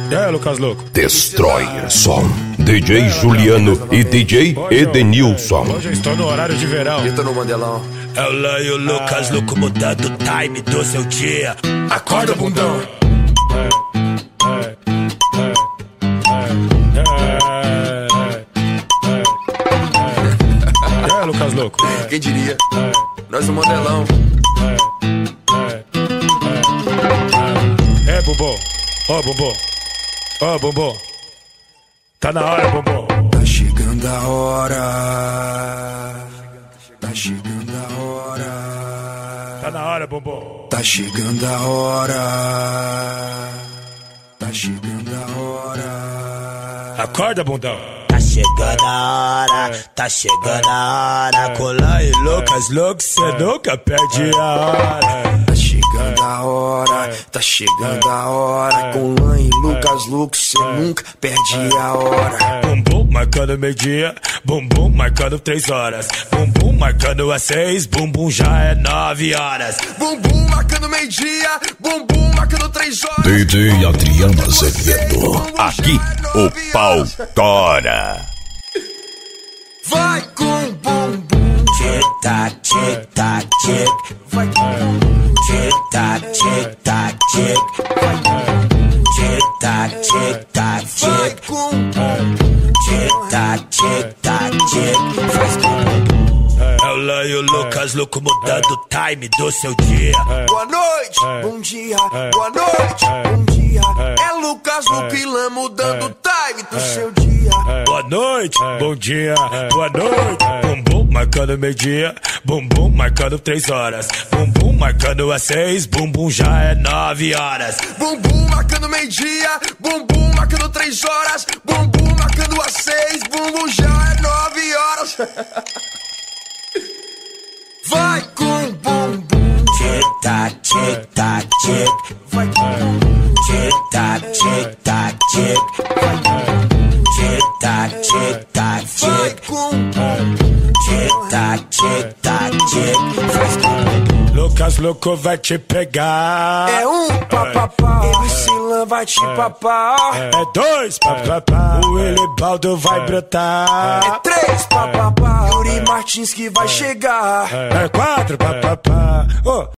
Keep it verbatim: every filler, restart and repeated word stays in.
E aí, Lucas Louco? Destroyer Som, D J Juliano e D J Edenilson. Hoje eu estou no horário de verão. Grita no Mandelão. É o Lan e o Lucas Louco mudando o time do seu dia. Acorda, bundão. E aí, Lucas Louco? Quem diria? Nós no Mandelão. É, Bumbum. Ó, Bumbum. Ó, Bumbum. Tá na hora, Bumbum. Tá chegando a hora. Tá chegando a hora. Tá na hora, Bumbum. Tá chegando a hora. Tá chegando a hora. Acorda, bundão. Tá chegando a hora, tá chegando a hora. Com Lan e Lucas Louco, cê nunca perde a hora. Tá chegando a hora, tá chegando a hora. Com Lan e Lucas Louco, cê nunca perde a hora. Bumbum marcando meio-dia, bumbum marcando três horas. Bumbum marcando às seis, bumbum já é nove horas. Bumbum marcando meio-dia, bumbum marcando três horas. D J Adriano Azevedo, aqui o pau tora. Vai com bumbum. Tic-tac, tic-tac, tic. Vai com bumbum. Tic-tac, tic-tac, tic. Tic-tac, tic-tac, Vai tic. com bumbum. Tic-tac, tic-tac, tic. Faz com bumbum. É o Lan e o Lucas Louco mudando o time do seu dia. Boa noite, bom dia, boa noite, bom dia. É Lucas Louco e Lan mudando o time do seu dia. Boa noite, bom dia, boa noite. Bumbum marcando meio-dia, bumbum marcando três horas. Bumbum marcando às seis, bumbum já é nove horas. Bumbum marcando meio-dia, bumbum marcando três horas. Bumbum marcando às seis, bumbum já é nove horas. Vai com bumbum. Tic-tac, tic-tac, tic. Vai com bumbum. Tic-tac, tic-tac, tic. Tic-tac, tic-tac, Vai tic. com bumbum. Tic-tac, tic-tac, tic. Faz com bumbum. Lucas Louco vai te pegar. É um papapá, M C Lan vai te papar. É dois, papapá. O Elibaldo vai brotar. É três papapá, Yuri Martins que vai chegar. É quatro, papapá. Oh.